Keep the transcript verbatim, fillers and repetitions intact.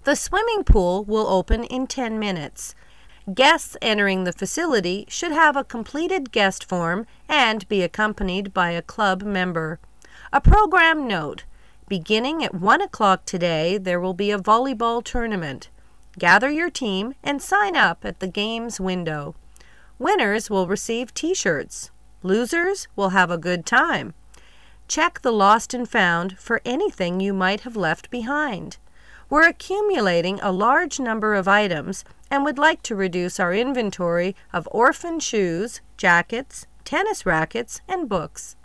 The swimming pool will open in ten minutes. Guests entering the facility should have a completed guest form and be accompanied by a club member. A program note: beginning at one o'clock today, there will be a volleyball tournament. Gather your team and sign up at the games window. Winners will receive t-shirts. Losers will have a good time. Check the lost and found for anything you might have left behind. We're accumulating a large number of items and would like to reduce our inventory of orphan shoes, jackets, tennis rackets, and books.